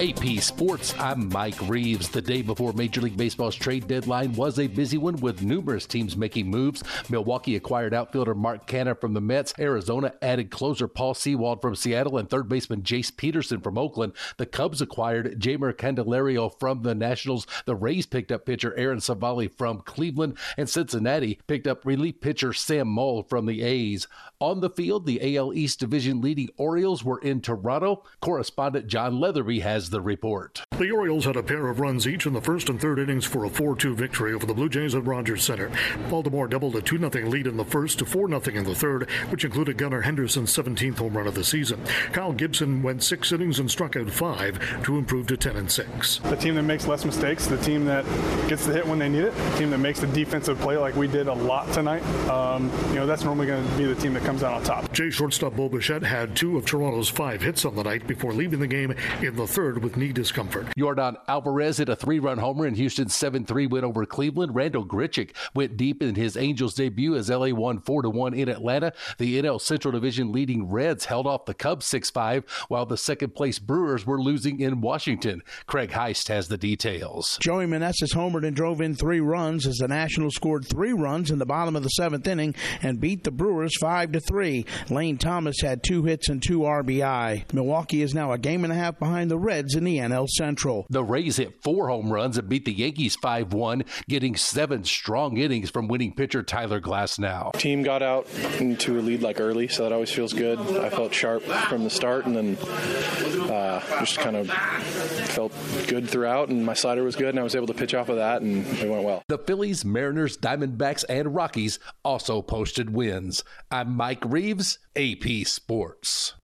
AP Sports, I'm Mike Reeves. The day before Major League Baseball's trade deadline was a busy one with numerous teams making moves. Milwaukee acquired outfielder Mark Canha from the Mets. Arizona added closer Paul Sewald from Seattle and third baseman Jace Peterson from Oakland. The Cubs acquired Jeimer Candelario from the Nationals. The Rays picked up pitcher Aaron Savali from Cleveland, and Cincinnati picked up relief pitcher Sam Moll from the A's. On the field, the AL East Division leading Orioles were in Toronto. Correspondent John Leatherby has the report. The Orioles had a pair of runs each in the first and third innings for a 4-2 victory over the Blue Jays at Rogers Center. Baltimore doubled a 2-0 lead in the first to 4-0 in the third, which included Gunnar Henderson's 17th home run of the season. Kyle Gibson went 6 innings and struck out 5 to improve to 10-6. The team that makes less mistakes, the team that gets the hit when they need it, the team that makes the defensive play like we did a lot tonight, that's normally going to be the team that comes out on top. Jay shortstop Bo Bichette had 2 of Toronto's 5 hits on the night before leaving the game in the third with knee discomfort. Yordan Alvarez hit a 3-run homer in Houston's 7-3 win over Cleveland. Randall Grichuk went deep in his Angels debut as LA won 4-1 in Atlanta. The NL Central Division leading Reds held off the Cubs 6-5, while the second-place Brewers were losing in Washington. Craig Heist has the details. Joey Meneses homered and drove in 3 runs as the Nationals scored 3 runs in the bottom of the 7th inning and beat the Brewers 5-3. Lane Thomas had 2 hits and 2 RBI. Milwaukee is now a game and a half behind the Reds in the NL Central. The Rays hit 4 home runs and beat the Yankees 5-1, getting 7 strong innings from winning pitcher Tyler Glasnow. Team got out into a lead early, so that always feels good. I felt sharp from the start, and then just kind of felt good throughout, and my slider was good, and I was able to pitch off of that, and it went well. The Phillies, Mariners, Diamondbacks, and Rockies also posted wins. I'm Mike Reeves, AP Sports.